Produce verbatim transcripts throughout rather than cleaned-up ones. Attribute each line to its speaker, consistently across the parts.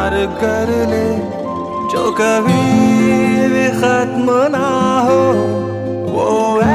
Speaker 1: प्यार कर ले जो कभी भी खत्म ना हो, वो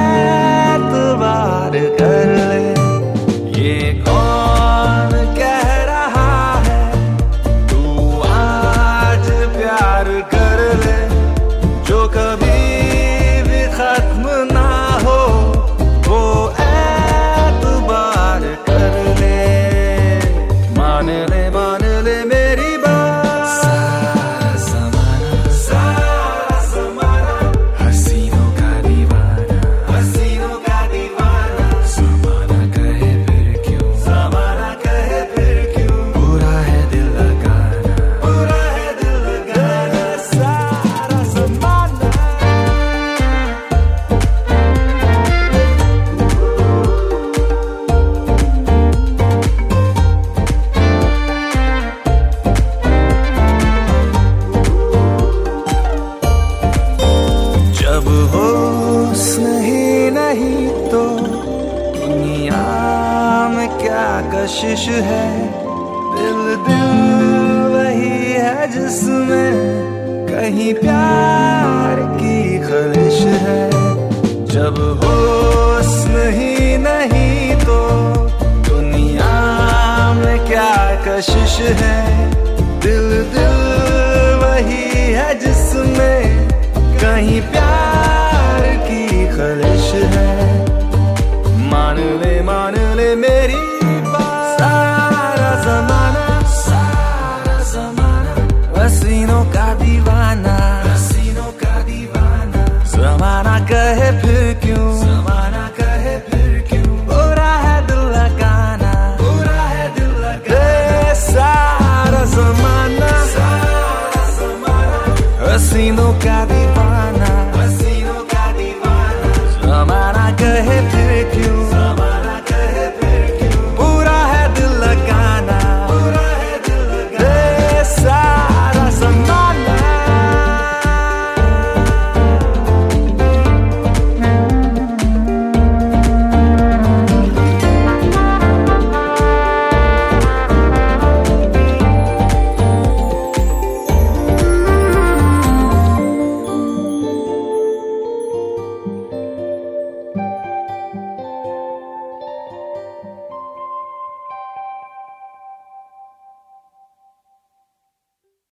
Speaker 1: एतबार कर ले। ये कौन कह रहा है तू आज प्यार कर ले जो कभी भी खत्म ना हो, वो एतबार कर ले। मान ले मान ले मेरी बात, सारा ज़माना सारा ज़माना हसीनों का दीवाना, हसीनों का दीवाना। ज़माना कहे फिर क्यों, ज़माना कहे फिर क्यों, बुरा है दिल लगाना, बुरा है दिल लगाना। सारा ज़माना जब होश नहीं नहीं तो दुनिया में क्या कशिश है, दिल दिल वही है जिसमें कहीं प्यार की खलिश है। जब होश नहीं नहीं तो दुनिया में क्या कशिश है, दिल दिल वही है जिसमें कहीं प्यार की खलिश है। मान ले मान ले मेरी बात, सारा ज़माना सारा ज़माना हसीनों का दीवाना, हसीनों का दीवाना। ज़माना कहे फिर क्यों, ज़माना कहे फिर क्यों, बुरा है दिल लगाना, बुरा है दिल लगाना। सारा ज़माना सारा ज़माना हसीनों का दीवाना।